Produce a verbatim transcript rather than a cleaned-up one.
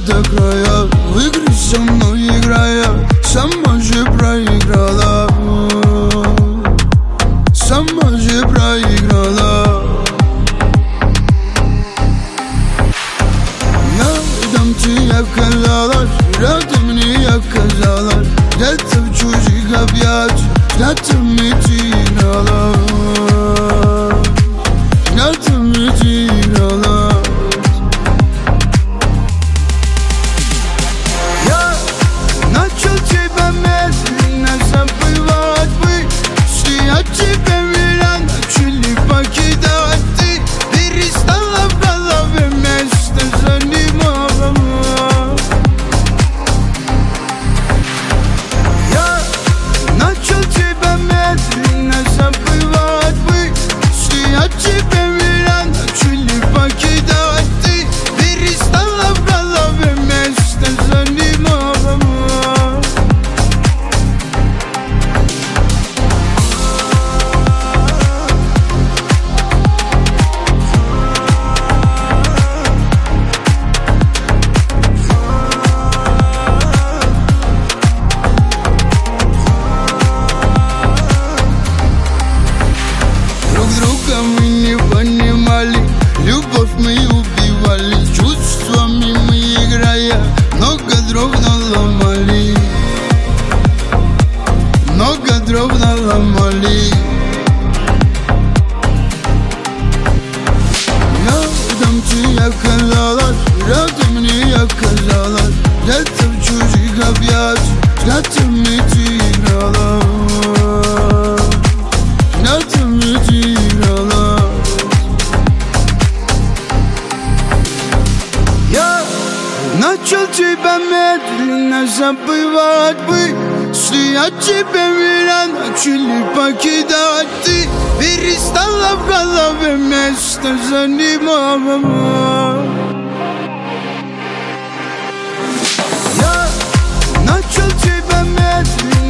до края. В игры со мной играя, сама же проиграла. Сама же проиграла. Рядом тебе оказалась, рядом не оказалась. Где-то в чужих объятиях взглядами ты играла. Взглядами ты играла. Я начал тебя медленно забывать бы. Если я тебя меня начали покидать, ты перестала в голове место занимала. Я начал тебя медленно забывать бы. Если я тебя меня начали покидать, ты перестала в голове место занимала. Друг друга мы не понимали, любовь мы убивали, чувствами мы играя, много дров наломали, много дров наломали. Рядом ты оказалась, рядом не оказалась. Где-то в чужих объятиях взглядами ты играла. Взглядами ты играла. Я начал тебя медленно забывать бы. Если я тебя меня начали покидать, ты перестала в голове место занимала. Я начал тебя медленно